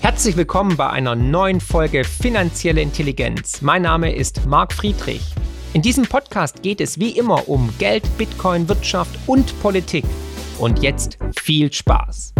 Herzlich willkommen bei einer neuen Folge Finanzielle Intelligenz. Mein Name ist Marc Friedrich. In diesem Podcast geht es wie immer um Geld, Bitcoin, Wirtschaft und Politik. Und jetzt viel Spaß!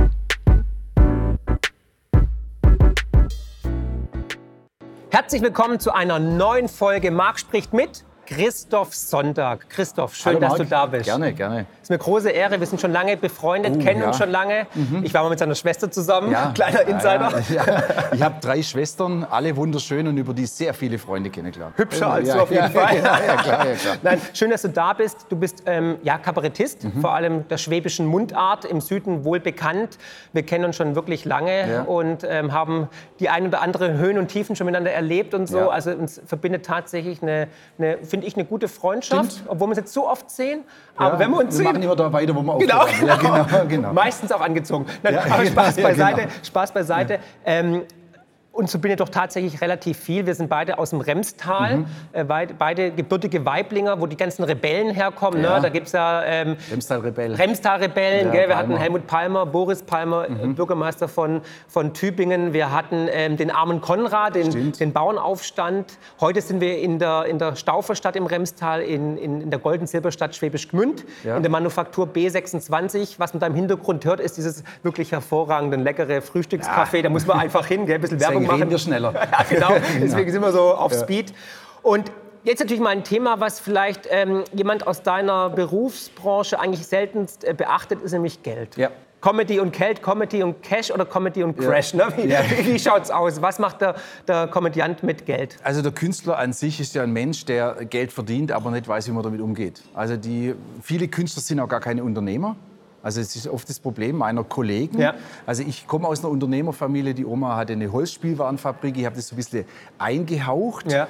Herzlich willkommen zu einer neuen Folge Marc spricht mit Christoph Sonntag. Christoph, schön, dass du da bist. Gerne, gerne. Es ist eine große Ehre. Wir sind schon lange befreundet, kennen uns schon lange. Ich war mal mit seiner Schwester zusammen, kleiner Insider. Ich habe 3 Schwestern, alle wunderschön und über die sehr viele Freunde kennengelernt. Hübscher als du auf jeden Fall. Ja, klar. Nein, schön, dass du da bist. Du bist Kabarettist, vor allem der schwäbischen Mundart, im Süden wohl bekannt. Wir kennen uns schon wirklich lange und haben die ein oder andere Höhen und Tiefen schon miteinander erlebt und so. Ja. Also uns verbindet tatsächlich finde ich, eine gute Freundschaft, obwohl wir uns jetzt so oft sehen. Aber wenn wir uns sehen... Wir machen immer da weiter, wo wir aufhören. Ja, genau. Meistens auch angezogen. Nein, aber Spaß beiseite. Genau. Spaß beiseite. Uns verbindet doch tatsächlich relativ viel. Wir sind beide aus dem Remstal, beide gebürtige Weiblinger, wo die ganzen Rebellen herkommen. Ja. Ne? Da gibt es ja Remstal-Rebellen. Ja, Wir hatten Helmut Palmer, Boris Palmer, Bürgermeister von Tübingen. Wir hatten den armen Konrad, den Bauernaufstand. Heute sind wir in der Stauferstadt im Remstal, in der Golden-Silberstadt Schwäbisch Gmünd, in der Manufaktur B26. Was man da im Hintergrund hört, ist dieses wirklich hervorragende, leckere Frühstückscafé. Da muss man einfach hin, ein bisschen Werbung machen. Reden wir schneller. Ja, genau. Deswegen sind wir so auf Speed. Und jetzt natürlich mal ein Thema, was vielleicht jemand aus deiner Berufsbranche eigentlich seltenst beachtet, ist nämlich Geld. Ja. Comedy und Geld, Comedy und Cash oder Comedy und Crash? Ne? Wie schaut's aus? Was macht der Komödiant mit Geld? Also der Künstler an sich ist ja ein Mensch, der Geld verdient, aber nicht weiß, wie man damit umgeht. Also viele Künstler sind auch gar keine Unternehmer. Also es ist oft das Problem meiner Kollegen. Ja. Also ich komme aus einer Unternehmerfamilie, die Oma hatte eine Holzspielwarenfabrik, ich habe das so ein bisschen eingehaucht. Ja.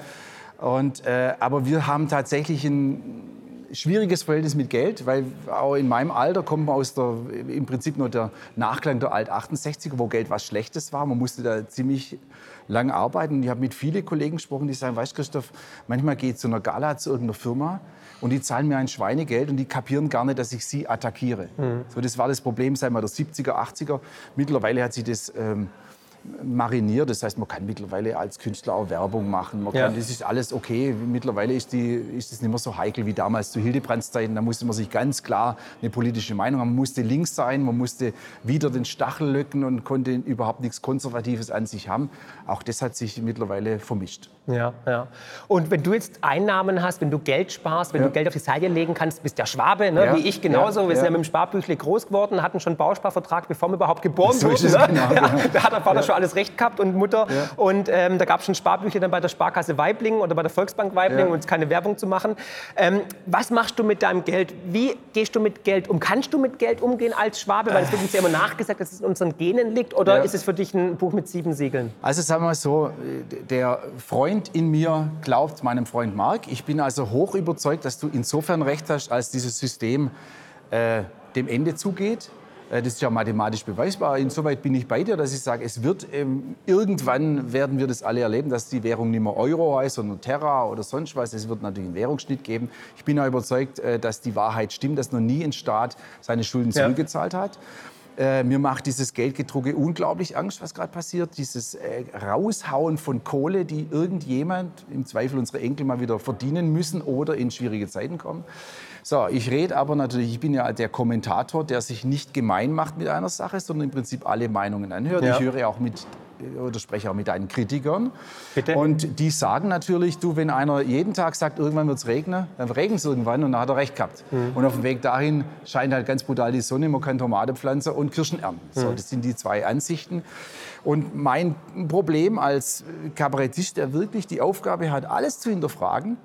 Aber wir haben tatsächlich ein schwieriges Verhältnis mit Geld, weil auch in meinem Alter kommt man aus im Prinzip nur der Nachklang der Alt-68er, wo Geld was Schlechtes war. Man musste da ziemlich lang arbeiten. Ich habe mit vielen Kollegen gesprochen, die sagen, weißt du, Christoph, manchmal geht zu einer Gala zu irgendeiner Firma und die zahlen mir ein Schweinegeld und die kapieren gar nicht, dass ich sie attackiere. So, das war das Problem seit der 70er, 80er. Mittlerweile hat sich das mariniert. Das heißt, man kann mittlerweile als Künstler auch Werbung machen. Das ist alles okay. Mittlerweile ist es nicht mehr so heikel wie damals zu Hildebrands-Zeiten. Da musste man sich ganz klar eine politische Meinung haben. Man musste links sein, man musste wieder den Stachel löcken und konnte überhaupt nichts Konservatives an sich haben. Auch das hat sich mittlerweile vermischt. Ja. Und wenn du jetzt Einnahmen hast, wenn du Geld sparst, wenn du Geld auf die Seite legen kannst, bist ja Schwabe, ne? Wie ich genauso. Wir sind ja mit dem Sparbüchle groß geworden, hatten schon einen Bausparvertrag, bevor wir überhaupt geboren wurden. Da hat der Vater schon alles recht gehabt und Mutter. Ja. Und da gab es schon Sparbücher dann bei der Sparkasse Waiblingen oder bei der Volksbank Waiblingen, um jetzt keine Werbung zu machen. Was machst du mit deinem Geld? Wie gehst du mit Geld um? Kannst du mit Geld umgehen als Schwabe? Weil es wird uns ja immer nachgesagt, dass es in unseren Genen liegt. Oder ist es für dich ein Buch mit 7 Siegeln? Also sagen wir mal so, der Freund in mir glaubt meinem Freund Marc. Ich bin also hoch überzeugt, dass du insofern recht hast, als dieses System dem Ende zugeht. Das ist ja mathematisch beweisbar. Insoweit bin ich bei dir, dass ich sage, es wird irgendwann werden wir das alle erleben, dass die Währung nicht mehr Euro heißt, sondern Terra oder sonst was. Es wird natürlich einen Währungsschnitt geben. Ich bin auch überzeugt, dass die Wahrheit stimmt, dass noch nie ein Staat seine Schulden zurückgezahlt hat. Mir macht dieses Geldgedrucke unglaublich Angst, was gerade passiert. Dieses Raushauen von Kohle, die irgendjemand, im Zweifel unsere Enkel, mal wieder verdienen müssen oder in schwierige Zeiten kommen. So, ich rede aber natürlich, ich bin ja der Kommentator, der sich nicht gemein macht mit einer Sache, sondern im Prinzip alle Meinungen anhört. Ich höre auch spreche auch mit deinen Kritikern. Bitte? Und die sagen natürlich, wenn einer jeden Tag sagt, irgendwann wird es regnen, dann regnet es irgendwann und dann hat er recht gehabt. Und auf dem Weg dahin scheint halt ganz brutal die Sonne, man kann Tomaten pflanzen und Kirschen ernten. So, das sind die 2 Ansichten. Und mein Problem als Kabarettist, der wirklich die Aufgabe hat, alles zu hinterfragen,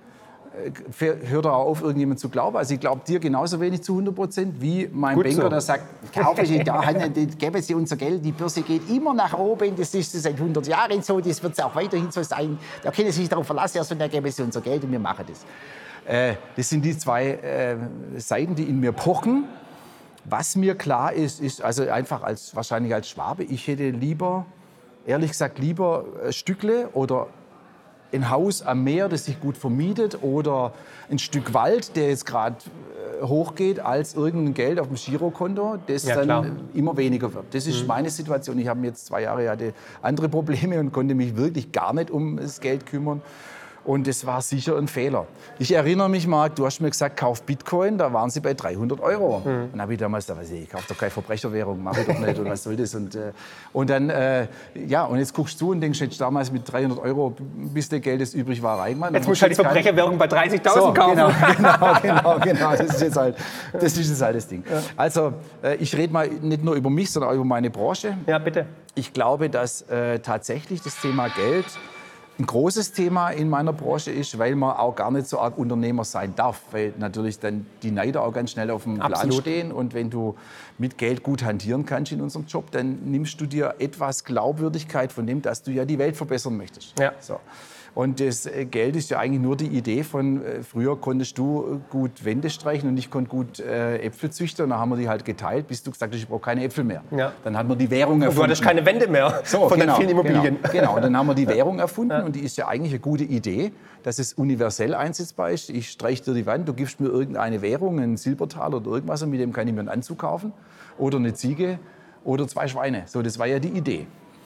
hört er auch auf, irgendjemand zu glauben. Also ich glaube dir genauso wenig zu 100%, wie mein Banker, der sagt, kaufen Sie da, geben Sie unser Geld, die Börse geht immer nach oben, das ist seit 100 Jahren so, das wird auch weiterhin so sein. Da können Sie sich darauf verlassen, erst und dann geben Sie unser Geld und wir machen das. Das sind die 2 Seiten, die in mir pochen. Was mir klar ist also einfach wahrscheinlich als Schwabe, ich hätte ehrlich gesagt lieber Stückle oder ein Haus am Meer, das sich gut vermietet, oder ein Stück Wald, der jetzt gerade hochgeht als irgendein Geld auf dem Girokonto, das dann immer weniger wird. Das ist meine Situation. Ich habe jetzt 2 Jahre hatte andere Probleme und konnte mich wirklich gar nicht um das Geld kümmern. Und das war sicher ein Fehler. Ich erinnere mich, Marc, du hast mir gesagt, kauf Bitcoin, da waren sie bei 300 €. Und dann habe ich damals gedacht, ich kaufe doch keine Verbrecherwährung, mache ich doch nicht und was soll das? Und dann, und jetzt guckst du und denkst, jetzt damals mit 300 € ein bisschen Geld, das übrig war, reingemacht. Jetzt musst du halt die Verbrecherwährung bei 30.000 kaufen. Genau. Das ist jetzt halt das Ding. Ja. Also, ich rede mal nicht nur über mich, sondern auch über meine Branche. Ja, bitte. Ich glaube, dass tatsächlich das Thema Geld ein großes Thema in meiner Branche ist, weil man auch gar nicht so arg Unternehmer sein darf, weil natürlich dann die Neider auch ganz schnell auf dem Plan stehen. Und wenn du mit Geld gut hantieren kannst in unserem Job, dann nimmst du dir etwas Glaubwürdigkeit von dem, dass du ja die Welt verbessern möchtest. Ja. So. Und das Geld ist ja eigentlich nur die Idee von, früher konntest du gut Wände streichen und ich konnte gut Äpfel züchten. Und dann haben wir die halt geteilt, bis du gesagt hast, ich brauche keine Äpfel mehr. Ja. Dann hat man die Währung erfunden. Und du hattest keine Wände mehr von den vielen Immobilien. Genau, und dann haben wir die Währung erfunden und die ist ja eigentlich eine gute Idee, dass es universell einsetzbar ist. Ich streiche dir die Wand, du gibst mir irgendeine Währung, einen Silbertaler oder irgendwas und mit dem kann ich mir einen Anzug kaufen oder eine Ziege oder 2 Schweine. So, das war ja die Idee.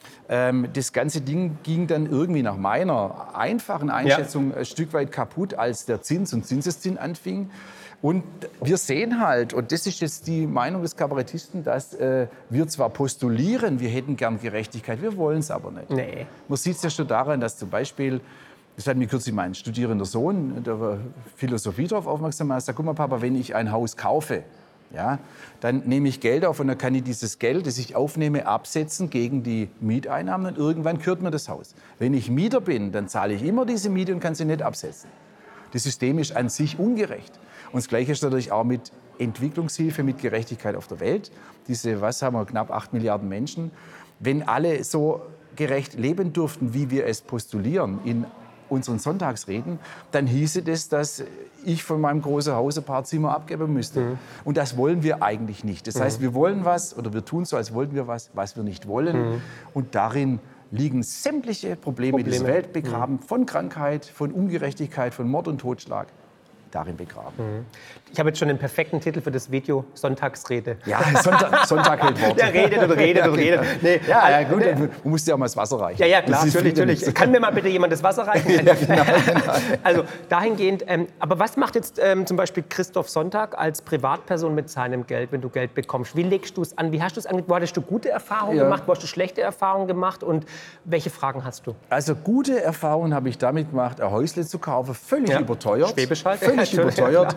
Das ganze Ding ging dann irgendwie nach meiner einfachen Einschätzung ein Stück weit kaputt, als der Zins und Zinseszins anfing. Und wir sehen halt, und das ist jetzt die Meinung des Kabarettisten, dass wir zwar postulieren, wir hätten gern Gerechtigkeit, wir wollen es aber nicht. Nee. Man sieht es ja schon daran, dass zum Beispiel, das hat mir kürzlich mein studierender Sohn, der war Philosophie darauf aufmerksam, er sagt, guck mal Papa, wenn ich ein Haus kaufe, ja, dann nehme ich Geld auf und dann kann ich dieses Geld, das ich aufnehme, absetzen gegen die Mieteinnahmen und irgendwann gehört mir das Haus. Wenn ich Mieter bin, dann zahle ich immer diese Miete und kann sie nicht absetzen. Das System ist an sich ungerecht. Und das Gleiche ist natürlich auch mit Entwicklungshilfe, mit Gerechtigkeit auf der Welt. Diese, was haben wir, knapp 8 Milliarden Menschen. Wenn alle so gerecht leben dürften, wie wir es postulieren in unseren Sonntagsreden, dann hieße das, dass ich von meinem großen Haus ein paar Zimmer abgeben müsste. Und das wollen wir eigentlich nicht. Das heißt, wir wollen was oder wir tun so, als wollten wir was wir nicht wollen. Und darin liegen sämtliche Probleme dieser Welt begraben, von Krankheit, von Ungerechtigkeit, von Mord und Totschlag. Darin begraben. Ich habe jetzt schon den perfekten Titel für das Video, Sonntagsrede. Ja, Sonntag hält Wort. Der redet und redet und redet. Nee, gut, du musst dir auch mal das Wasser reichen. Ja, klar, natürlich. Kann mir mal bitte jemand das Wasser reichen? Ja, genau. Also dahingehend, aber was macht jetzt zum Beispiel Christoph Sonntag als Privatperson mit seinem Geld, wenn du Geld bekommst? Wie legst du es an? Wie hast du es angelegt? Wo hattest du gute Erfahrungen gemacht? Wo hast du schlechte Erfahrungen gemacht? Und welche Fragen hast du? Also gute Erfahrungen habe ich damit gemacht, ein Häusle zu kaufen, völlig überteuert. Schwäbisch halt. Völlig überteuert.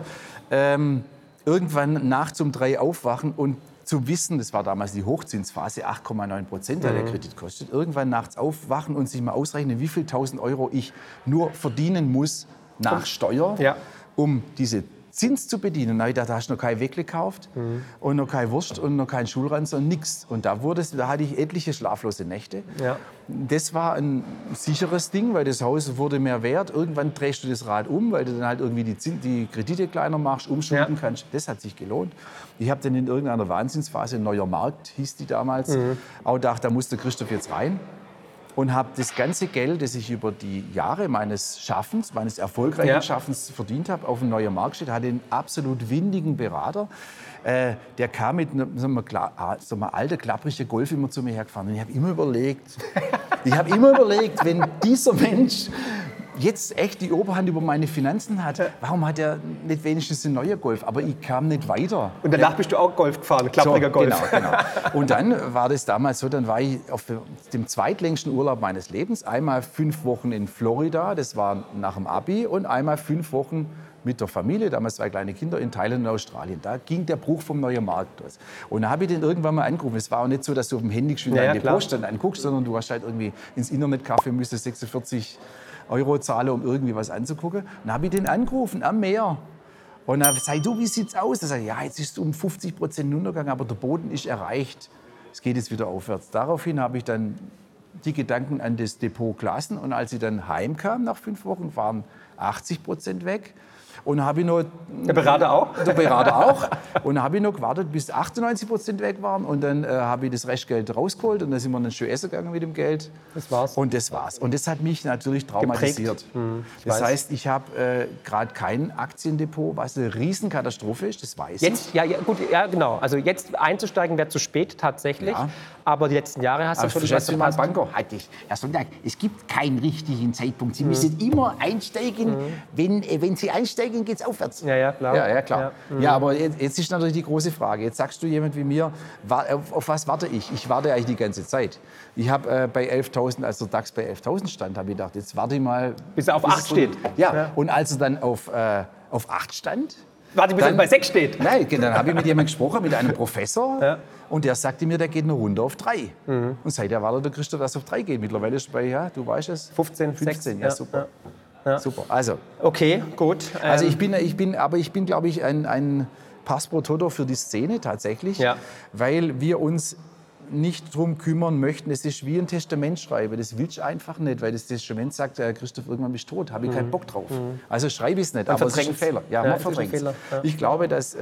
Irgendwann nachts um 3 aufwachen und zu wissen, das war damals die Hochzinsphase, 8,9% der Kredit kostet, irgendwann nachts aufwachen und sich mal ausrechnen, wie viel 1.000 € ich nur verdienen muss nach Steuer, um diese Zins zu bedienen. Da hast du noch kein Weckle gekauft und noch keine Wurst und noch keinen Schulranzen und nichts. Und da hatte ich etliche schlaflose Nächte. Ja. Das war ein sicheres Ding, weil das Haus wurde mehr wert. Irgendwann drehst du das Rad um, weil du dann halt irgendwie die Kredite kleiner machst, umschulden kannst. Das hat sich gelohnt. Ich habe dann in irgendeiner Wahnsinnsphase, Neuer Markt hieß die damals, auch gedacht, da muss der Christoph jetzt rein. Und habe das ganze Geld, das ich über die Jahre meines Schaffens, meines erfolgreichen Schaffens verdient habe, auf den Neuen Markt gestellt. Hatte einen absolut windigen Berater. Der kam mit einem alten, klapprigen Golf immer zu mir hergefahren. Und ich habe immer überlegt, wenn dieser Mensch jetzt echt die Oberhand über meine Finanzen hat, warum hat er nicht wenigstens einen neuen Golf? Aber ich kam nicht weiter. Und danach bist du auch Golf gefahren, klappriger Golf. Genau. Und dann war das damals so, dann war ich auf dem zweitlängsten Urlaub meines Lebens. Einmal 5 Wochen in Florida, das war nach dem Abi, und einmal 5 Wochen mit der Familie, damals 2 kleine Kinder, in Thailand und Australien. Da ging der Bruch vom Neuen Markt los. Und da habe ich den irgendwann mal angerufen. Es war auch nicht so, dass du auf dem Handy geschwind den Depotstand anguckst, sondern du hast halt irgendwie ins Internetcafé, müsstest 46 € zahlen, um irgendwie was anzugucken. Dann habe ich den angerufen am Meer. Und dann sag ich, du, wie sieht's aus? Er sagt, ja, jetzt ist es um 50% runtergegangen, aber der Boden ist erreicht. Es geht jetzt wieder aufwärts. Daraufhin habe ich dann die Gedanken an das Depot gelassen. Und als ich dann heimkam nach 5 Wochen, waren 80% weg. Und habe ich noch... Der Berater auch? Der Berater auch. Und habe ich noch gewartet, bis 98% weg waren. Und dann habe ich das Restgeld rausgeholt. Und dann sind wir dann schön essen gegangen mit dem Geld. Das war's. Und das war's. Und das hat mich natürlich traumatisiert. Das heißt, ich habe gerade kein Aktiendepot, was eine Riesenkatastrophe ist, das weiß ich. Ja, gut, ja, genau. Also jetzt einzusteigen wäre zu spät tatsächlich. Ja. Aber die letzten Jahre hast du schon was verpasst. Banker, Herr Sonntag, es gibt keinen richtigen Zeitpunkt. Sie müssen immer einsteigen. Wenn Sie einsteigen, geht es aufwärts. Ja, klar. Ja, klar. Ja, aber jetzt ist natürlich die große Frage. Jetzt sagst du jemand wie mir, auf was warte ich? Ich warte eigentlich die ganze Zeit. Ich habe bei 11.000, als der DAX bei 11.000 stand, habe ich gedacht, jetzt warte ich mal. Bis er auf 8 steht. Ja, und als er dann auf 8 stand. Warte, bis er bei 6 steht. Nein, dann habe ich mit jemandem gesprochen, mit einem Professor. Ja. Und der sagte mir, der geht noch runter auf 3. Und seitdem war der Christoph, dass auf 3 geht. Mittlerweile ist er bei, ja, du weißt es, 15. Ja, super. Ja. Super. Also. Okay, gut. Also ich bin, glaube ich, ein Pass pro Toto für die Szene tatsächlich, weil wir uns nicht darum kümmern möchten. Es ist wie ein Testament schreiben. Das willst du einfach nicht, weil das Testament sagt, Christoph, irgendwann bist du tot, habe ich keinen Bock drauf. Also schreibe ich es nicht, aber es ist ein Fehler. Ja, man verdrängt es. Ich glaube, dass,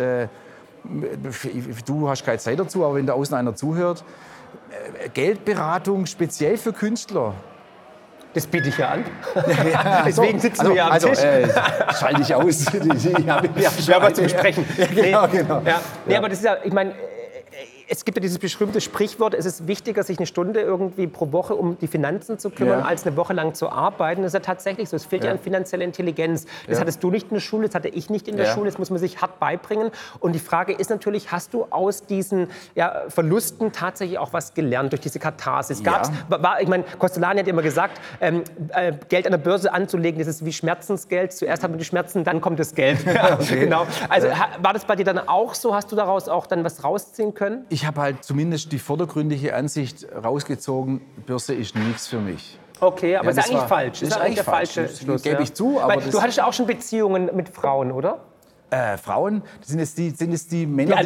du hast keine Zeit dazu, aber wenn da außen einer zuhört, Geldberatung speziell für Künstler. Das biete ich ja an. Deswegen sitzen wir ja am Tisch. Schalte ich aus. Wir haben was zu besprechen. Genau. Ja. Nee, aber das ist ja, ich meine, es gibt ja dieses berühmte Sprichwort, es ist wichtiger, sich eine Stunde irgendwie pro Woche um die Finanzen zu kümmern, als eine Woche lang zu arbeiten. Das ist ja tatsächlich so. Es fehlt ja an finanzieller Intelligenz. Das hattest du nicht in der Schule, das hatte ich nicht in der Schule. Das muss man sich hart beibringen. Und die Frage ist natürlich, hast du aus diesen Verlusten tatsächlich auch was gelernt durch diese Katharsis? Ich meine, Kostolany hat immer gesagt, Geld an der Börse anzulegen, das ist wie Schmerzensgeld. Zuerst haben wir die Schmerzen, dann kommt das Geld. Genau. Also war das bei dir dann auch so? Hast du daraus auch dann was rausziehen können? Ich habe halt zumindest die vordergründige Ansicht rausgezogen, Börse ist nichts für mich. Okay, aber ist eigentlich falsch. Das ist eigentlich der falsche Schluss. Gebe ich zu. Aber du hattest ja auch schon Beziehungen mit Frauen, oder? Frauen, sind es die Männer,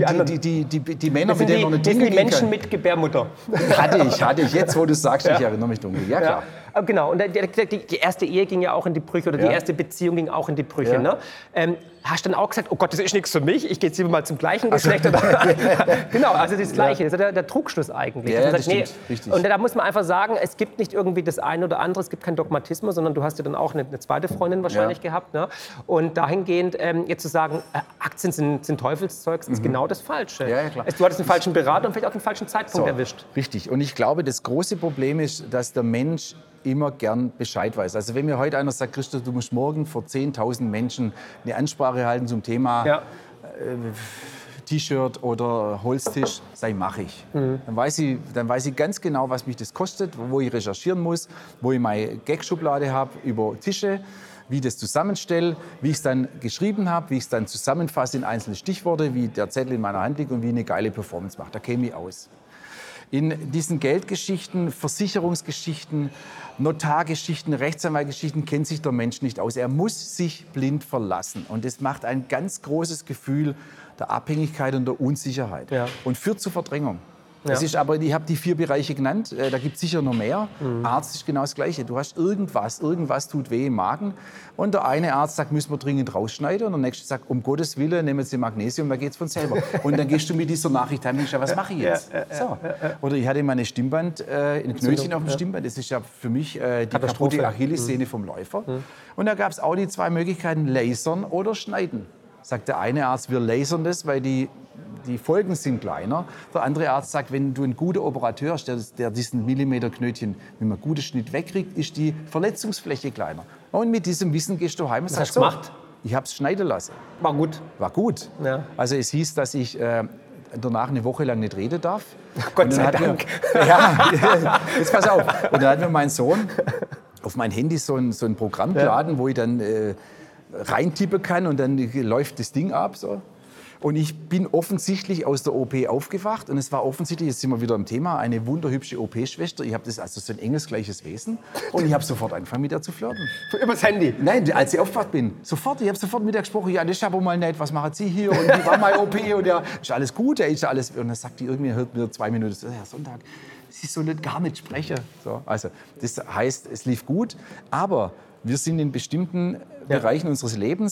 die Männer, mit denen man eine Dinge gehen kann? Das sind die Menschen mit Gebärmutter. Hatte ich. Jetzt, wo du es sagst, ich erinnere mich dunkel. Ja, klar. Genau, und die erste Ehe ging ja auch in die Brüche, oder die erste Beziehung ging auch in die Brüche. Ja. Ne? Hast du dann auch gesagt, oh Gott, das ist nichts für mich, ich gehe jetzt lieber mal zum gleichen Geschlecht? Genau, also das Gleiche, das ist der Trugschluss eigentlich. Ja, das stimmt, richtig. Und da muss man einfach sagen, es gibt nicht irgendwie das eine oder andere, es gibt keinen Dogmatismus, sondern du hast ja dann auch eine zweite Freundin wahrscheinlich gehabt. Ne? Und dahingehend jetzt zu sagen, Aktien sind Teufelszeug, ist genau das Falsche. Ja, klar. Du hattest den falschen Berater und vielleicht auch den falschen Zeitpunkt erwischt. Richtig, und ich glaube, das große Problem ist, dass der Mensch immer gern Bescheid weiß. Also wenn mir heute einer sagt, Christoph, du musst morgen vor 10.000 Menschen eine Ansprache halten zum Thema T-Shirt oder Holztisch, mache ich. Dann weiß ich ganz genau, was mich das kostet, wo ich recherchieren muss, wo ich meine Gag-Schublade habe über Tische, wie ich das zusammenstelle, wie ich es dann geschrieben habe, wie ich es dann zusammenfasse in einzelne Stichworte, wie der Zettel in meiner Hand liegt und wie ich eine geile Performance mache. Da käme ich aus. In diesen Geldgeschichten, Versicherungsgeschichten, Notargeschichten, Rechtsanwaltgeschichten kennt sich der Mensch nicht aus. Er muss sich blind verlassen. Und das macht ein ganz großes Gefühl der Abhängigkeit und der Unsicherheit. Und führt zu Verdrängung. Das ist aber, ich habe die 4 Bereiche genannt, da gibt es sicher noch mehr. Arzt ist genau das Gleiche. Du hast irgendwas tut weh im Magen. Und der eine Arzt sagt, müssen wir dringend rausschneiden. Und der nächste sagt, um Gottes Willen, nehmen Sie Magnesium, da geht es von selber. Und dann gehst du mit dieser Nachricht heim und denkst, was mache ich jetzt? Oder ich hatte mal ein Stimmband, ein Knötchen auf dem Stimmband. Das ist ja für mich die kaputte Achillessehne vom Läufer. Und da gab es auch die 2 Möglichkeiten, lasern oder schneiden. Sagt der eine Arzt, wir lasern das, weil die Folgen sind kleiner. Der andere Arzt sagt, wenn du einen guten Operateur hast, der diesen Millimeterknötchen mit einem guten Schnitt wegkriegt, ist die Verletzungsfläche kleiner. Und mit diesem Wissen gehst du heim und sagst, ich habe es schneiden lassen. War gut. War gut. Ja. Also es hieß, dass ich danach eine Woche lang nicht reden darf. Gott sei Dank. Jetzt pass auf. Und dann hat mir mein Sohn auf mein Handy so ein Programm geladen, wo ich dann reintippen kann und dann läuft das Ding ab. So. Und ich bin offensichtlich aus der OP aufgewacht und es war offensichtlich, jetzt sind wir wieder im Thema, eine wunderhübsche OP-Schwester. Ich habe das also so ein engelsgleiches Wesen und ich habe sofort angefangen mit der zu flirten. Übers Handy? Nein, als ich aufgewacht bin. Sofort, ich habe sofort mit der gesprochen, ja, das ist aber mal nett, was machen Sie hier und wie war meine OP und ja, ist alles gut, ist alles. Und dann sagt die irgendwie, hört mir 2 Minuten, Herr Sonntag, Sie sollen gar nicht sprechen. So, also das heißt, es lief gut, aber wir sind in bestimmten Bereichen unseres Lebens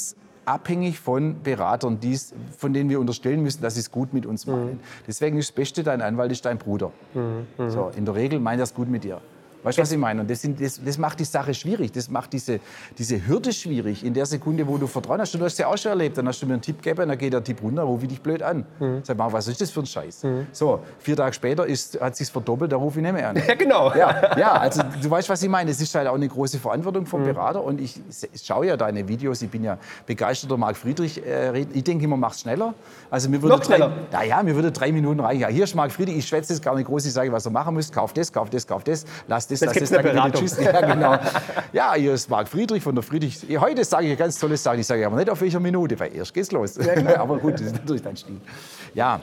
abhängig von Beratern, von denen wir unterstellen müssen, dass sie es gut mit uns meinen. Deswegen ist das Beste, dein Anwalt ist dein Bruder. So, in der Regel meint er es gut mit dir. Weißt du, was ich meine? Und das macht die Sache schwierig. Das macht diese Hürde schwierig. In der Sekunde, wo du Vertrauen hast, du hast es ja auch schon erlebt, dann hast du mir einen Tipp gegeben, dann geht der Tipp runter, rufe ich dich blöd an. Sag mal, was ist das für ein Scheiß? So, 4 Tage später hat es sich verdoppelt, da rufe ich nicht mehr an. Ja, genau. Ja, also du weißt, was ich meine. Es ist halt auch eine große Verantwortung vom Berater. Und ich schaue ja deine Videos, ich bin ja begeisterter Marc Friedrich. Ich denke immer, mach's schneller. Also mir würde mir würde 3 Minuten reichen. Ja, hier ist Marc Friedrich, ich schwätze es gar nicht groß, ich sage, was er machen muss. Kauf das, lass das, dann Beratung. Tschüss. Ja, genau. Ja, hier ist Marc Friedrich von der Friedrich. Heute sage ich ganz tolles Sachen. Ich sage aber nicht auf welcher Minute, weil erst geht's los. Ja, aber gut, das ist natürlich dein Stil. Ja,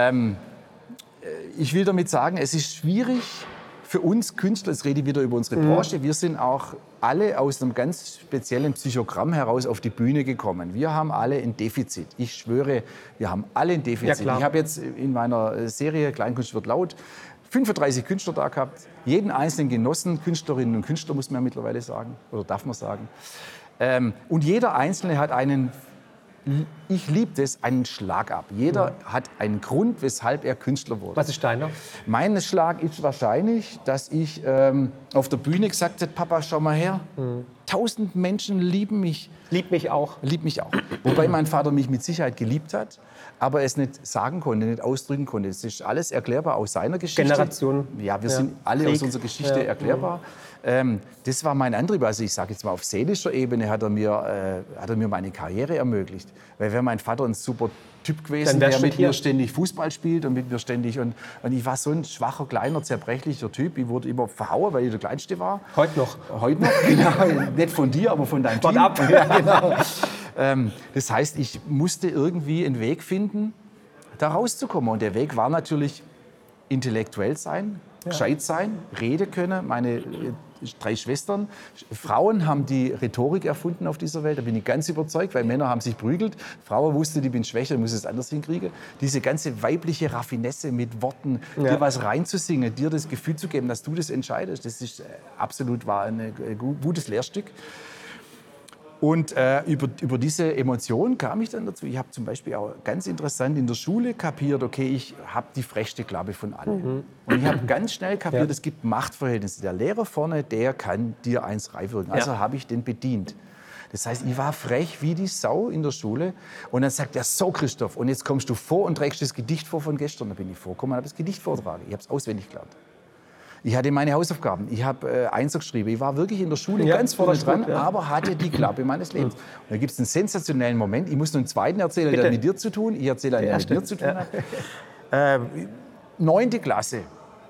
ich will damit sagen, es ist schwierig für uns Künstler, jetzt rede ich wieder über unsere Branche, wir sind auch alle aus einem ganz speziellen Psychogramm heraus auf die Bühne gekommen. Wir haben alle ein Defizit. Ich schwöre, wir haben alle ein Defizit. Ja, ich habe jetzt in meiner Serie Kleinkunst wird laut 35 Künstler da gehabt, jeden einzelnen genossen, Künstlerinnen und Künstler, muss man ja mittlerweile sagen, oder darf man sagen. Und jeder Einzelne hat ich liebe das, einen Schlag ab. Jeder hat einen Grund, weshalb er Künstler wurde. Was ist deiner? Mein Schlag ist wahrscheinlich, dass ich auf der Bühne gesagt habe, Papa, schau mal her, 1000 Menschen lieben mich. Liebt mich auch. Wobei mein Vater mich mit Sicherheit geliebt hat, aber es nicht sagen konnte, nicht ausdrücken konnte. Es ist alles erklärbar aus seiner Geschichte. Generation. Ja, wir sind alle aus unserer Geschichte erklärbar. Das war mein Antrieb. Also ich sage jetzt mal, auf seelischer Ebene hat er mir meine Karriere ermöglicht. Weil wäre mein Vater ein super Typ gewesen, der mit mir ständig Fußball spielt und mit mir ständig... Und ich war so ein schwacher, kleiner, zerbrechlicher Typ. Ich wurde immer verhauen, weil ich der Kleinste war. Heute noch, genau. Nicht von dir, aber von deinem Team. Ab. Ja, genau. Das heißt, ich musste irgendwie einen Weg finden, da rauszukommen. Und der Weg war natürlich intellektuell sein, gescheit sein, reden können. Meine 3 Schwestern. Frauen haben die Rhetorik erfunden auf dieser Welt, da bin ich ganz überzeugt, weil Männer haben sich prügelt. Frauen wussten, ich bin schwächer, ich muss es anders hinkriegen. Diese ganze weibliche Raffinesse mit Worten, dir was reinzusingen, dir das Gefühl zu geben, dass du das entscheidest, das ist war ein gutes Lehrstück. Und über diese Emotionen kam ich dann dazu. Ich habe zum Beispiel auch ganz interessant in der Schule kapiert, okay, ich habe die frechste Klappe von allen. Und ich habe ganz schnell kapiert, es gibt Machtverhältnisse. Der Lehrer vorne, der kann dir eins reinwirken. Also habe ich den bedient. Das heißt, ich war frech wie die Sau in der Schule. Und dann sagt er, so Christoph, und jetzt kommst du vor und trägst das Gedicht vor von gestern. Da bin ich vorgekommen und habe das Gedicht vortragen. Ich habe es auswendig gelernt. Ich hatte meine Hausaufgaben, ich habe Einser geschrieben. Ich war wirklich in der Schule ganz vorne dran, aber hatte die Klappe meines Lebens. Und da gibt es einen sensationellen Moment. Ich muss noch einen zweiten erzählen, der hat mit dir zu tun. Ich erzähle einen, der mit mir zu tun hat. 9. Klasse,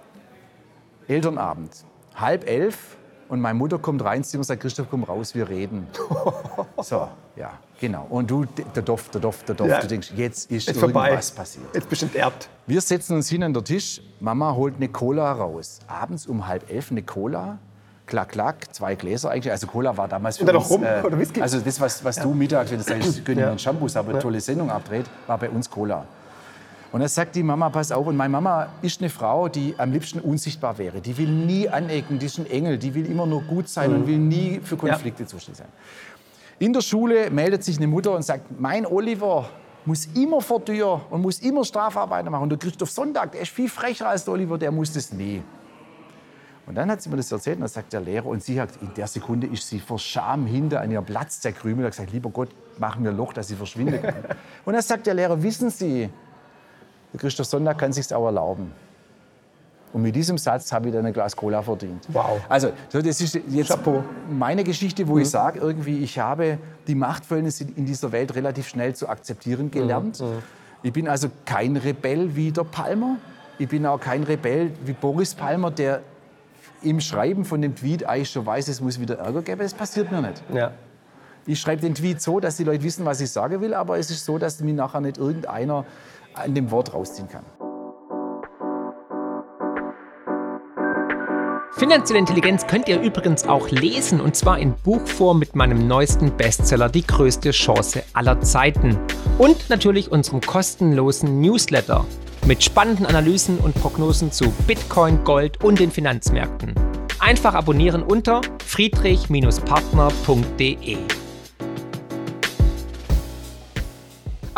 Elternabend, 10:30. Und meine Mutter kommt rein ins Zimmer und sagt, Christoph, komm raus, wir reden. So, ja, genau. Und du, der Doff. Du denkst, jetzt ist irgendwas passiert. Jetzt bist du enterbt. Wir setzen uns hin an den Tisch. Mama holt eine Cola raus. Abends um 10:30 eine Cola. Klack, klack, 2 Gläser eigentlich. Also Cola war damals für uns... oder Whisky? Also das, was du mittags, wenn du sagst, gönnen wir einen Shampoos, aber eine tolle Sendung abdreht, war bei uns Cola. Und dann sagt die Mama, pass auf, und meine Mama ist eine Frau, die am liebsten unsichtbar wäre. Die will nie anecken, die ist ein Engel, die will immer nur gut sein und will nie für Konflikte zuständig sein. In der Schule meldet sich eine Mutter und sagt, mein Oliver muss immer vor dir und muss immer Strafarbeiten machen. Und der Christoph Sonntag, der ist viel frecher als der Oliver, der muss das nie. Und dann hat sie mir das erzählt und dann sagt der Lehrer, und sie hat, in der Sekunde ist sie vor Scham hinter an ihrem Platz zerkrümelt und hat gesagt, lieber Gott, mach mir ein Loch, dass sie verschwinden kann. Und dann sagt der Lehrer, wissen Sie, der Christoph Sonntag kann sich's auch erlauben. Und mit diesem Satz habe ich dann ein Glas Cola verdient. Wow. Also das ist jetzt meine Geschichte, wo ich sage, irgendwie, ich habe die Machtverhältnisse in dieser Welt relativ schnell zu akzeptieren gelernt. Ich bin also kein Rebell wie der Palmer. Ich bin auch kein Rebell wie Boris Palmer, der im Schreiben von dem Tweet eigentlich schon weiß, es muss wieder Ärger geben. Das passiert mir nicht. Ja. Ich schreibe den Tweet so, dass die Leute wissen, was ich sagen will, aber es ist so, dass mir nachher nicht irgendeiner an dem Wort rausziehen kann. Finanzielle Intelligenz könnt ihr übrigens auch lesen, und zwar in Buchform mit meinem neuesten Bestseller Die größte Chance aller Zeiten. Und natürlich unserem kostenlosen Newsletter mit spannenden Analysen und Prognosen zu Bitcoin, Gold und den Finanzmärkten. Einfach abonnieren unter friedrich-partner.de.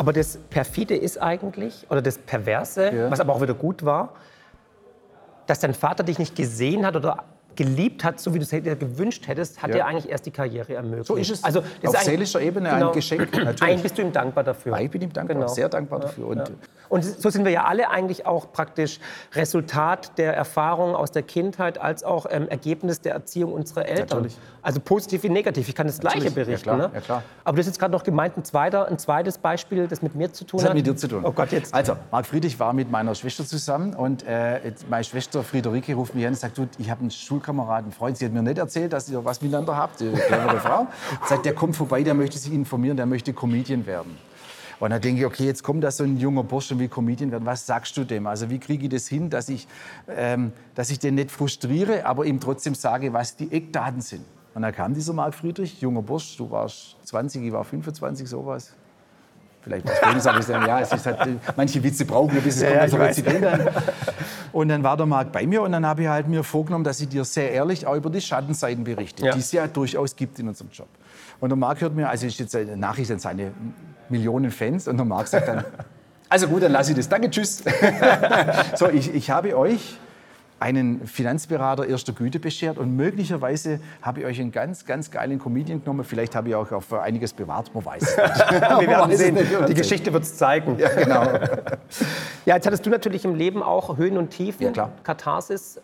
Aber das Perfide ist eigentlich, oder das Perverse, was aber auch wieder gut war, dass dein Vater dich nicht gesehen hat oder geliebt hat, so wie du es dir gewünscht hättest, hat dir eigentlich erst die Karriere ermöglicht. So ist es. Also, auf seelischer Ebene ein Geschenk. Natürlich. Eigentlich bist du ihm dankbar dafür. Ich bin ihm dankbar, sehr dankbar dafür. Und so sind wir ja alle eigentlich auch praktisch Resultat der Erfahrungen aus der Kindheit als auch Ergebnis der Erziehung unserer Eltern. Natürlich. Also positiv wie negativ. Ich kann das Gleiche berichten. Ja, klar, ja, klar. Aber du hast jetzt gerade noch gemeint, ein zweites Beispiel, das mit mir zu tun hat. Das hat mit dir zu tun. Oh Gott, jetzt. Also, Marc Friedrich war mit meiner Schwester zusammen und meine Schwester Friederike ruft mich an und sagt, du, ich habe einen Schulkameraden, einen Freund, sie hat mir nicht erzählt, dass ihr was miteinander habt, eine clevere Frau. Sagt, der kommt vorbei, der möchte sich informieren, der möchte Comedian werden. Und dann denke ich, okay, jetzt kommt da so ein junger Bursche und will Comedian werden. Was sagst du dem? Also wie kriege ich das hin, dass ich den nicht frustriere, aber ihm trotzdem sage, was die Eckdaten sind? Und dann kam dieser Marc Friedrich, junger Bursch, du warst 20, ich war 25, sowas. Vielleicht was Schönes, aber ich sage, ja, es ist halt, manche Witze brauchen ein bisschen, es kommt also dann. Und dann war der Marc bei mir und dann habe ich halt mir vorgenommen, dass ich dir sehr ehrlich auch über die Schattenseiten berichte, die es ja durchaus gibt in unserem Job. Und der Marc hört mir, also ist jetzt eine Nachricht an seine Millionen Fans und der Marc sagt dann, also gut, dann lasse ich das, danke, tschüss. So, ich habe euch einen Finanzberater erster Güte beschert und möglicherweise habe ich euch einen ganz, ganz geilen Comedian genommen. Vielleicht habe ich auch auf einiges bewahrt, man weiß es nicht. Wir werden sehen, die Geschichte wird es zeigen. Ja, genau. Ja, jetzt hattest du natürlich im Leben auch Höhen und Tiefen, ja, klar. Katharsis.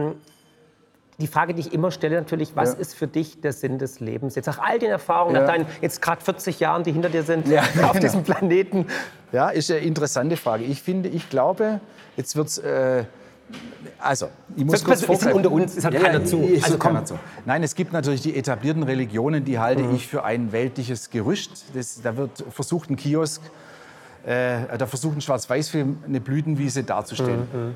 Die Frage, die ich immer stelle, natürlich, was ist für dich der Sinn des Lebens? Jetzt nach all den Erfahrungen, nach deinen jetzt gerade 40 Jahren, die hinter dir sind, auf diesem Planeten. Ja, ist eine interessante Frage. Ich glaube, jetzt wird es... Also, ich muss kurz vorgreifen. Unter uns, es hat keiner zu. Also keiner zu. Nein, es gibt natürlich die etablierten Religionen, die halte ich für ein weltliches Gerücht. Da wird versucht, ein Kiosk, da versucht ein Schwarz-Weiß-Film eine Blütenwiese darzustellen.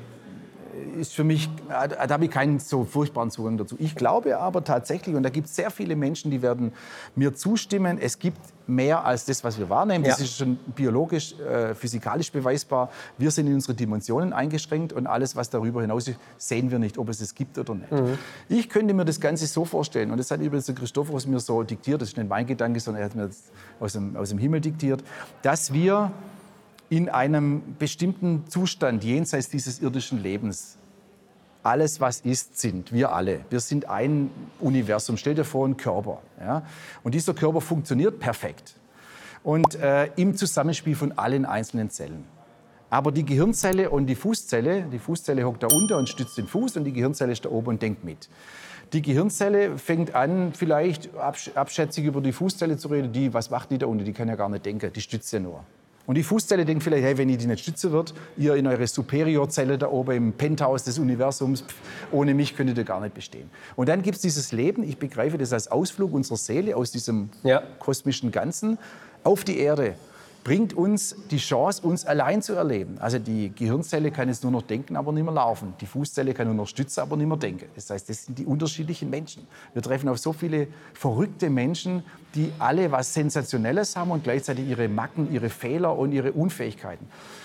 Ist für mich, da habe ich keinen so furchtbaren Zugang dazu. Ich glaube aber tatsächlich, und da gibt es sehr viele Menschen, die werden mir zustimmen, es gibt mehr als das, was wir wahrnehmen. Das ist schon biologisch, physikalisch beweisbar. Wir sind in unsere Dimensionen eingeschränkt und alles, was darüber hinaus ist, sehen wir nicht, ob es gibt oder nicht. Ich könnte mir das Ganze so vorstellen, und das hat übrigens der Christophorus mir so diktiert, das ist nicht mein Gedanke, sondern er hat mir das aus dem Himmel diktiert, dass wir in einem bestimmten Zustand jenseits dieses irdischen Lebens alles, was ist, sind wir alle. Wir sind ein Universum. Stell dir vor, ein Körper. Ja? Und dieser Körper funktioniert perfekt. Und im Zusammenspiel von allen einzelnen Zellen. Aber die Gehirnzelle und die Fußzelle hockt da unten und stützt den Fuß und die Gehirnzelle ist da oben und denkt mit. Die Gehirnzelle fängt an, vielleicht abschätzig über die Fußzelle zu reden. Was macht die da unten? Die kann ja gar nicht denken, die stützt ja nur. Und die Fußzelle denkt vielleicht, hey, wenn ihr die nicht stützen wird, ihr in eure Superiorzelle da oben im Penthouse des Universums, ohne mich könntet ihr gar nicht bestehen. Und dann gibt es dieses Leben, ich begreife das als Ausflug unserer Seele aus diesem kosmischen Ganzen auf die Erde. Bringt uns die Chance, uns allein zu erleben. Also die Gehirnzelle kann jetzt nur noch denken, aber nicht mehr laufen. Die Fußzelle kann nur noch stützen, aber nicht mehr denken. Das heißt, das sind die unterschiedlichen Menschen. Wir treffen auf so viele verrückte Menschen, die alle was Sensationelles haben und gleichzeitig ihre Macken, ihre Fehler und ihre Unfähigkeiten.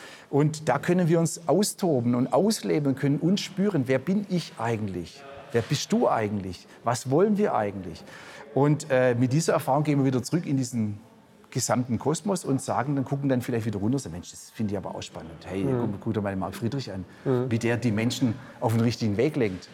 Und da können wir uns austoben und ausleben und können uns spüren, wer bin ich eigentlich? Wer bist du eigentlich? Was wollen wir eigentlich? Und mit dieser Erfahrung gehen wir wieder zurück in diesen gesamten Kosmos und gucken dann vielleicht wieder runter und sagen, Mensch, das finde ich aber auch spannend. Hey, guck dir mal den Marc Friedrich an, wie der die Menschen auf den richtigen Weg lenkt.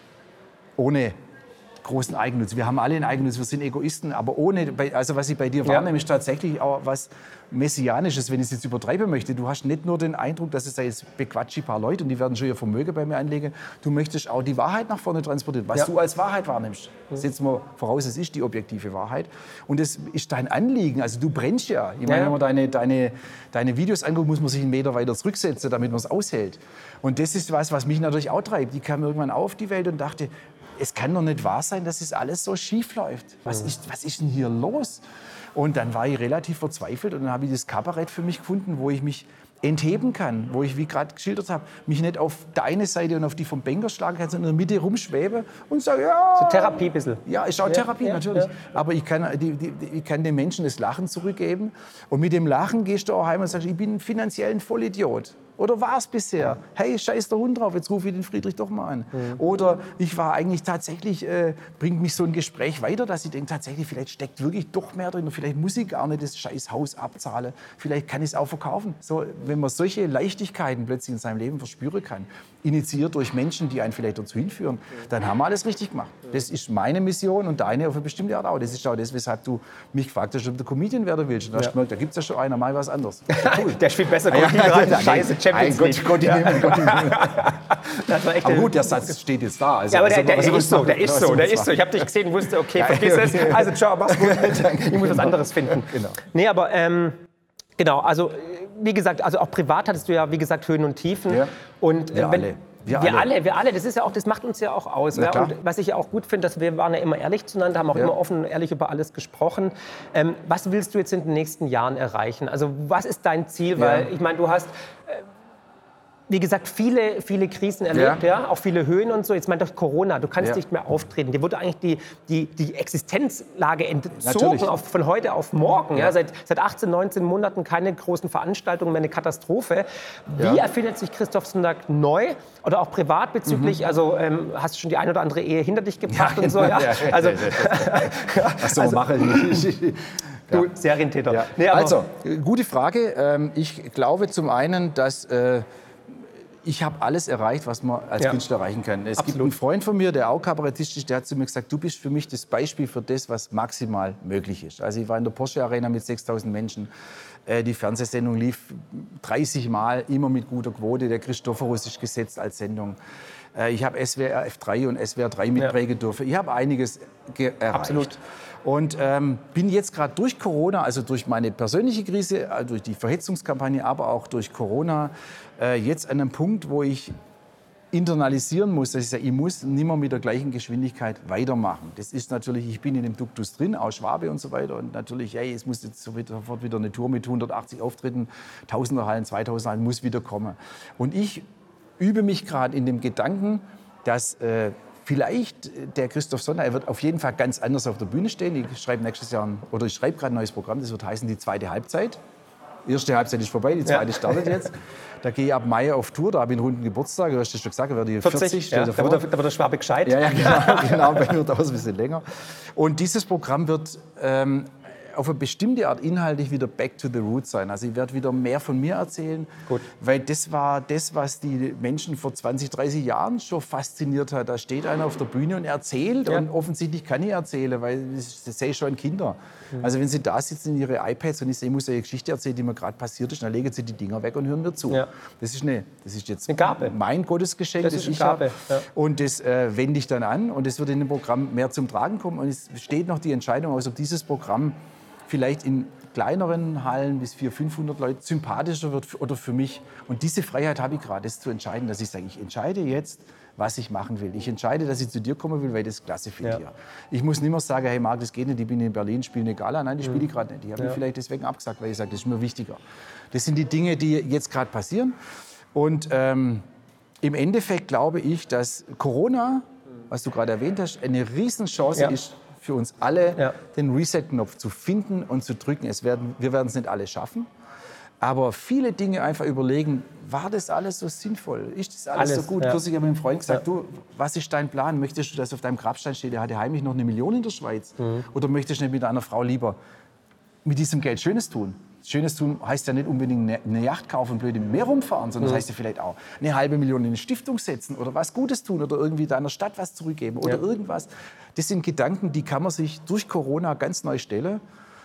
Ohne großen Eigennutz. Wir haben alle einen Eigennutz, wir sind Egoisten, aber ohne, also was ich bei dir wahrnehme, ist tatsächlich auch was Messianisches, wenn ich es jetzt übertreiben möchte. Du hast nicht nur den Eindruck, dass es da jetzt bequatscht ein paar Leute und die werden schon ihr Vermögen bei mir anlegen. Du möchtest auch die Wahrheit nach vorne transportieren, was du als Wahrheit wahrnimmst. Setzen wir voraus, es ist die objektive Wahrheit. Und das ist dein Anliegen. Also du brennst ja. Ich meine, wenn man deine Videos anguckt, muss man sich einen Meter weiter zurücksetzen, damit man es aushält. Und das ist was mich natürlich auch treibt. Ich kam irgendwann auf die Welt und dachte, es kann doch nicht wahr sein, dass es alles so schief läuft. Was ist denn hier los? Und dann war ich relativ verzweifelt und dann habe ich das Kabarett für mich gefunden, wo ich mich entheben kann, wo ich, wie gerade geschildert habe, mich nicht auf deine Seite und auf die vom Banker schlagen kann, sondern in der Mitte rumschwebe und sage, ja... So Therapie ein bisschen. Ja, ist auch Therapie, natürlich. Ja. Aber ich kann den Menschen das Lachen zurückgeben und mit dem Lachen gehst du auch heim und sagst, ich bin finanziell ein Vollidiot. Oder war es bisher? Hey, scheiß der Hund drauf, jetzt rufe ich den Friedrich doch mal an. Oder ich war eigentlich tatsächlich, bringt mich so ein Gespräch weiter, dass ich denke, tatsächlich, vielleicht steckt wirklich doch mehr drin. Vielleicht muss ich gar nicht das scheiß Haus abzahlen. Vielleicht kann ich es auch verkaufen. So, wenn man solche Leichtigkeiten plötzlich in seinem Leben verspüren kann, initiiert durch Menschen, die einen vielleicht dazu hinführen, dann haben wir alles richtig gemacht. Das ist meine Mission und deine auf eine bestimmte Art auch. Das ist auch das, weshalb du mich gefragt hast, ob du Comedian werden willst. Und da hast du gemerkt, da gibt es ja schon einer, mal was anderes. Cool. Der spielt besser Comedian rein. Scheiße, Champions League. Gott im Himmel. Aber gut, der Satz steht jetzt da. Also, ja, aber der ist so. Ich habe dich gesehen und wusste, okay, vergiss es. Also ciao, mach's gut. Ich muss was anderes finden. Genau. Nee, aber genau, also wie gesagt, also auch privat hattest du ja, wie gesagt, Höhen und Tiefen. Ja. Und wir alle. Wir alle. Das ist ja auch, das macht uns ja auch aus. Ja, und was ich ja auch gut finde, dass wir waren ja immer ehrlich zueinander, haben auch immer offen und ehrlich über alles gesprochen. Was willst du jetzt in den nächsten Jahren erreichen? Also was ist dein Ziel? Weil ich meine, du hast wie gesagt, viele Krisen erlebt, auch viele Höhen und so. Jetzt meint doch Corona, du kannst nicht mehr auftreten. Dir wurde eigentlich die Existenzlage entzogen von heute auf morgen. Ja. Seit 18, 19 Monaten keine großen Veranstaltungen mehr, eine Katastrophe. Wie erfindet sich Christoph Sonntag neu oder auch privat bezüglich, also hast du schon die eine oder andere Ehe hinter dich gebracht und so? Ja? Also, mache ich. Du, Serientäter. Ja. Nee, also, gute Frage. Ich glaube zum einen, dass ich habe alles erreicht, was man als Künstler erreichen kann. Es gibt einen Freund von mir, der auch Kabarettist ist, der hat zu mir gesagt, du bist für mich das Beispiel für das, was maximal möglich ist. Also ich war in der Porsche Arena mit 6.000 Menschen. Die Fernsehsendung lief 30 Mal, immer mit guter Quote. Der Christophorus ist gesetzt als Sendung. Ich habe SWR F3 und SWR 3 mitprägen dürfen. Ich habe einiges erreicht. Absolut. Und bin jetzt gerade durch Corona, also durch meine persönliche Krise, durch die Verhetzungskampagne, aber auch durch Corona, jetzt an einem Punkt, wo ich internalisieren muss, dass ich sage, ich muss nicht mehr mit der gleichen Geschwindigkeit weitermachen. Das ist natürlich, ich bin in dem Duktus drin, auch Schwabe und so weiter. Und natürlich, es muss jetzt sofort wieder eine Tour mit 180 Auftritten, 1000er Hallen, 2000er Hallen, muss wieder kommen. Und ich übe mich gerade in dem Gedanken, dass vielleicht der Christoph Sonntag, er wird auf jeden Fall ganz anders auf der Bühne stehen. Ich schreibe nächstes Jahr, ich schreibe gerade ein neues Programm, das wird heißen die zweite Halbzeit. Die erste Halbzeit ist vorbei, die zweite startet jetzt. Da gehe ich ab Mai auf Tour, da habe ich einen runden Geburtstag, du hast schon gesagt, da werde ich 40. Da wird der Schwabe gescheit. Ja, genau, bei mir dauert es ein bisschen länger. Und dieses Programm wird auf eine bestimmte Art inhaltlich wieder back to the roots sein. Also ich werde wieder mehr von mir erzählen, weil das war das, was die Menschen vor 20, 30 Jahren schon fasziniert hat. Da steht einer auf der Bühne und erzählt und offensichtlich kann ich erzählen, weil das sehe ich schon Kinder. Also wenn sie da sitzen in ihre iPads und ich sehe, ich muss eine Geschichte erzählen, die mir gerade passiert ist, dann legen sie die Dinger weg und hören mir zu. Ja. Das ist jetzt eine Gabe. Mein Gottesgeschenk, das ich habe. Ja. Und das wende ich dann an und es wird in dem Programm mehr zum Tragen kommen. Und es steht noch die Entscheidung aus, ob dieses Programm vielleicht in kleineren Hallen bis 400, 500 Leute sympathischer wird oder für mich. Und diese Freiheit habe ich gerade, das zu entscheiden, dass ich sage, ich entscheide jetzt, was ich machen will. Ich entscheide, dass ich zu dir kommen will, weil ich das klasse finde hier. Ich muss nicht mehr sagen, hey Marc, das geht nicht, ich bin in Berlin, spiele eine Gala. Nein, die spiele ich gerade nicht. Ich habe mich vielleicht deswegen abgesagt, weil ich sage, das ist mir wichtiger. Das sind die Dinge, die jetzt gerade passieren. Und im Endeffekt glaube ich, dass Corona, was du gerade erwähnt hast, eine Riesenchance ist, für uns alle den Reset-Knopf zu finden und zu drücken. Wir werden es nicht alle schaffen, aber viele Dinge einfach überlegen, war das alles so sinnvoll? Ist das alles so gut? Kürzlich habe ich meinem Freund gesagt, du, was ist dein Plan? Möchtest du, dass auf deinem Grabstein steht, er hatte heimlich noch 1 Million in der Schweiz? Oder möchtest du nicht mit einer Frau lieber mit diesem Geld Schönes tun? Schönes tun heißt ja nicht unbedingt eine Yacht kaufen und blöd im Meer rumfahren, sondern das heißt ja vielleicht auch 500.000 in eine Stiftung setzen oder was Gutes tun oder irgendwie deiner Stadt was zurückgeben oder irgendwas. Das sind Gedanken, die kann man sich durch Corona ganz neu stellen.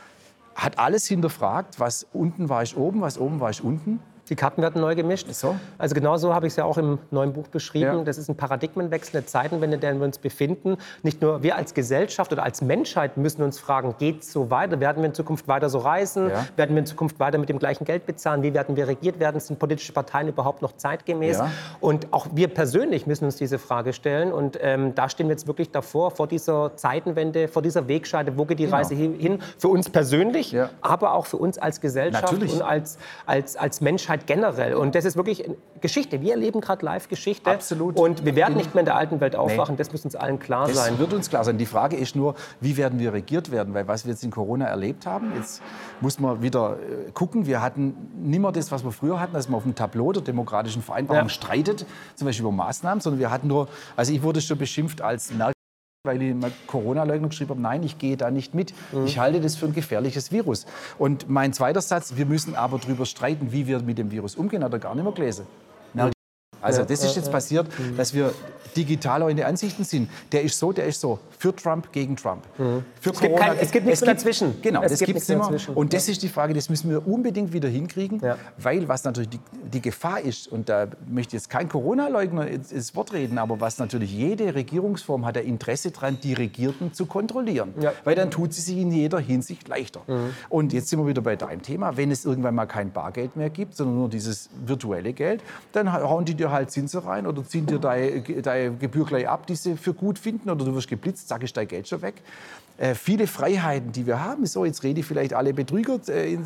Hat alles hinterfragt, was unten war ich oben, was oben war ich unten. Die Karten werden neu gemischt. So. Also genau so habe ich es ja auch im neuen Buch beschrieben. Ja. Das ist ein Paradigmenwechsel, eine Zeitenwende, in der wir uns befinden. Nicht nur wir als Gesellschaft oder als Menschheit müssen uns fragen, geht es so weiter? Werden wir in Zukunft weiter so reisen? Ja. Werden wir in Zukunft weiter mit dem gleichen Geld bezahlen? Wie werden wir regiert werden? Sind politische Parteien überhaupt noch zeitgemäß? Ja. Und auch wir persönlich müssen uns diese Frage stellen. Und da stehen wir jetzt wirklich davor, vor dieser Zeitenwende, vor dieser Wegscheide. Wo geht die Reise hin? Für uns persönlich, aber auch für uns als Gesellschaft und als Menschheit Menschheit generell. Und das ist wirklich Geschichte. Wir erleben gerade Live-Geschichte. Absolut. Und wir werden nicht mehr in der alten Welt aufwachen. Das muss uns allen klar sein. Das wird uns klar sein. Die Frage ist nur, wie werden wir regiert werden? Weil was wir jetzt in Corona erlebt haben, jetzt muss man wieder gucken. Wir hatten nicht mehr das, was wir früher hatten, dass man auf dem Tableau der demokratischen Vereinbarung streitet, zum Beispiel über Maßnahmen, sondern wir hatten nur, also ich wurde schon beschimpft als weil ich mal Corona-Leugner geschrieben habe, nein, ich gehe da nicht mit. Ich halte das für ein gefährliches Virus. Und mein zweiter Satz, wir müssen aber darüber streiten, wie wir mit dem Virus umgehen, hat er gar nicht mehr gelesen. Also das ist jetzt passiert, dass wir digital in den Ansichten sind. Der ist so. Für Trump, gegen Trump. Für Corona, es gibt nichts mehr dazwischen. Genau, das gibt es nicht mehr. Und das ist die Frage, das müssen wir unbedingt wieder hinkriegen, weil was natürlich die Gefahr ist, und da möchte jetzt kein Corona-Leugner ins Wort reden, aber was natürlich jede Regierungsform hat, ein Interesse daran, die Regierten zu kontrollieren. Ja. Weil dann tut sie sich in jeder Hinsicht leichter. Und jetzt sind wir wieder bei deinem Thema. Wenn es irgendwann mal kein Bargeld mehr gibt, sondern nur dieses virtuelle Geld, dann hauen die dir halt Zinsen rein oder ziehen dir deine Gebühr gleich ab, die sie für gut finden, oder du wirst geblitzt, zack, ist dein Geld schon weg. Viele Freiheiten, die wir haben, so jetzt rede ich vielleicht alle Betrüger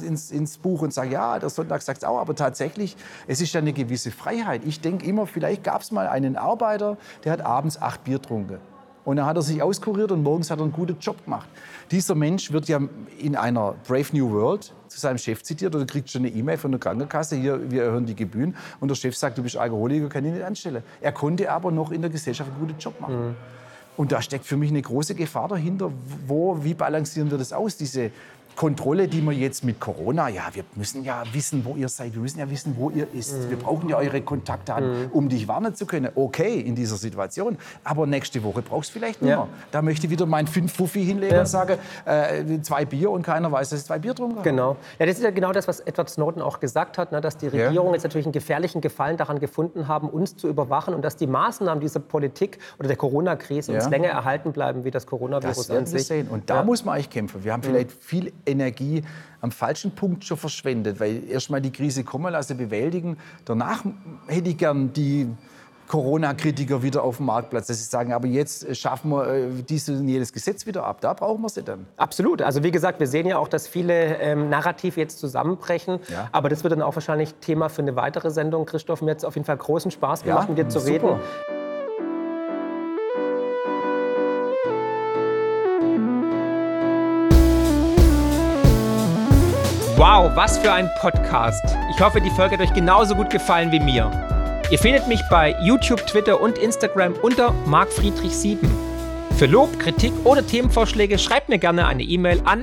ins Buch und sage, ja, der Sonntag sagt es auch, aber tatsächlich, es ist ja eine gewisse Freiheit. Ich denke immer, vielleicht gab es mal einen Arbeiter, der hat abends 8 Bier getrunken. Und dann hat er sich auskuriert und morgens hat er einen guten Job gemacht. Dieser Mensch wird ja in einer Brave New World zu seinem Chef zitiert oder kriegt schon eine E-Mail von der Krankenkasse, hier, wir erhöhen die Gebühren. Und der Chef sagt, du bist Alkoholiker, kann ich nicht anstellen. Er konnte aber noch in der Gesellschaft einen guten Job machen. Und da steckt für mich eine große Gefahr dahinter. Wie balancieren wir das aus, diese Kontrolle, die wir jetzt mit Corona, ja, wir müssen ja wissen, wo ihr seid, wir müssen ja wissen, wo ihr ist. Wir brauchen ja eure Kontaktdaten, um dich warnen zu können. Okay, in dieser Situation, aber nächste Woche brauchst du vielleicht nicht mehr. Da möchte ich wieder mein 5 Fuffi hinlegen und sage, 2 Bier und keiner weiß, dass ich 2 Bier getrunken habe. Genau. Ja, das ist ja genau das, was Edward Snowden auch gesagt hat, ne, dass die Regierung jetzt natürlich einen gefährlichen Gefallen daran gefunden haben, uns zu überwachen und dass die Maßnahmen dieser Politik oder der Corona-Krise uns länger erhalten bleiben, wie das Coronavirus an sich. Sehen. Und da muss man eigentlich kämpfen. Wir haben vielleicht viel Energie am falschen Punkt schon verschwendet, weil erst mal die Krise kommen lassen, bewältigen. Danach hätte ich gern die Corona-Kritiker wieder auf dem Marktplatz, dass sie sagen, aber jetzt schaffen wir dieses und jedes Gesetz wieder ab. Da brauchen wir sie dann. Absolut. Also wie gesagt, wir sehen ja auch, dass viele Narrative jetzt zusammenbrechen. Ja. Aber das wird dann auch wahrscheinlich Thema für eine weitere Sendung. Christoph, mir hat es auf jeden Fall großen Spaß gemacht, mit dir zu reden. Wow, was für ein Podcast. Ich hoffe, die Folge hat euch genauso gut gefallen wie mir. Ihr findet mich bei YouTube, Twitter und Instagram unter markfriedrich7. Für Lob, Kritik oder Themenvorschläge schreibt mir gerne eine E-Mail an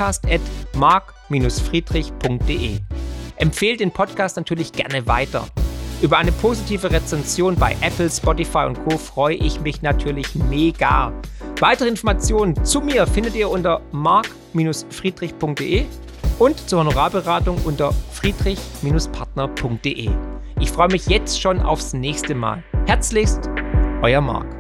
podcast@mark-friedrich.de. Empfehlt den Podcast natürlich gerne weiter. Über eine positive Rezension bei Apple, Spotify und Co. freue ich mich natürlich mega. Weitere Informationen zu mir findet ihr unter mark-friedrich.de und zur Honorarberatung unter friedrich-partner.de. Ich freue mich jetzt schon aufs nächste Mal. Herzlichst, euer Marc.